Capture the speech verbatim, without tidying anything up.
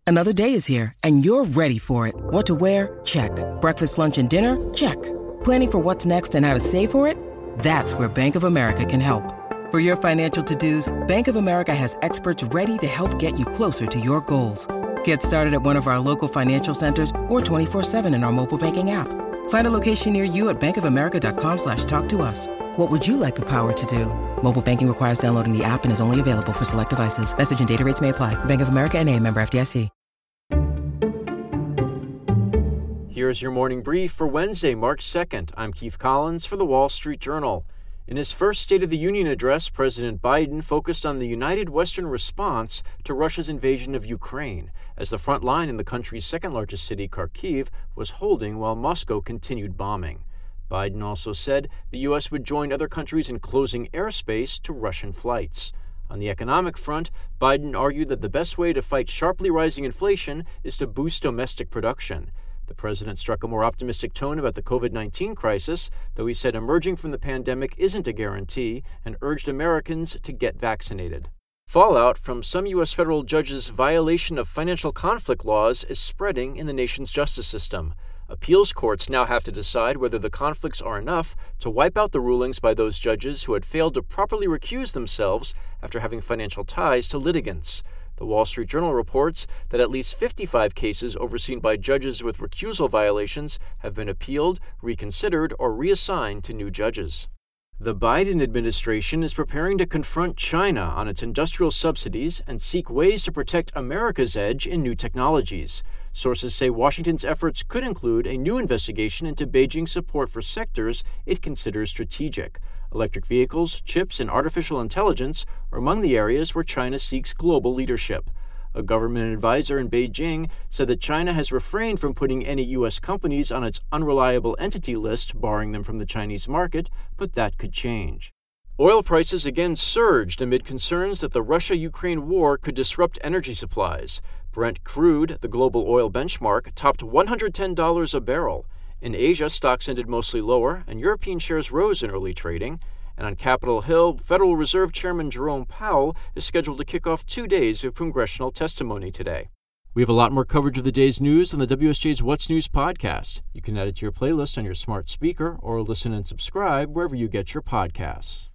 Another day is here, and you're ready for it. What to wear? Check. Breakfast, lunch, and dinner? Check. Planning for what's next and how to save for it? That's where Bank of America can help. For your financial to-dos, Bank of America has experts ready to help get you closer to your goals. Get started at one of our local financial centers or twenty-four seven in our mobile banking app. Find a location near you at bankofamerica.com slash talk to us. What would you like the power to do? Mobile banking requires downloading the app and is only available for select devices. Message and data rates may apply. Bank of America N A, member F D I C. Here's your morning brief for Wednesday, March second. I'm Keith Collins for The Wall Street Journal. In his first State of the Union address, President Biden focused on the united Western response to Russia's invasion of Ukraine, as the front line in the country's second-largest city, Kharkiv, was holding while Moscow continued bombing. Biden also said the U S would join other countries in closing airspace to Russian flights. On the economic front, Biden argued that the best way to fight sharply rising inflation is to boost domestic production. The president struck a more optimistic tone about the covid nineteen crisis, though he said emerging from the pandemic isn't a guarantee, and urged Americans to get vaccinated. Fallout from some U S federal judges' violation of financial conflict laws is spreading in the nation's justice system. Appeals courts now have to decide whether the conflicts are enough to wipe out the rulings by those judges who had failed to properly recuse themselves after having financial ties to litigants. The Wall Street Journal reports that at least fifty-five cases overseen by judges with recusal violations have been appealed, reconsidered, or reassigned to new judges. The Biden administration is preparing to confront China on its industrial subsidies and seek ways to protect America's edge in new technologies. Sources say Washington's efforts could include a new investigation into Beijing's support for sectors it considers strategic. Electric vehicles, chips, and artificial intelligence are among the areas where China seeks global leadership. A government advisor in Beijing said that China has refrained from putting any U S companies on its unreliable entity list, barring them from the Chinese market, but that could change. Oil prices again surged amid concerns that the Russia-Ukraine war could disrupt energy supplies. Brent crude, the global oil benchmark, topped one hundred ten dollars a barrel. In Asia, stocks ended mostly lower, and European shares rose in early trading. And on Capitol Hill, Federal Reserve Chairman Jerome Powell is scheduled to kick off two days of congressional testimony today. We have a lot more coverage of the day's news on the W S J's What's News podcast. You can add it to your playlist on your smart speaker or listen and subscribe wherever you get your podcasts.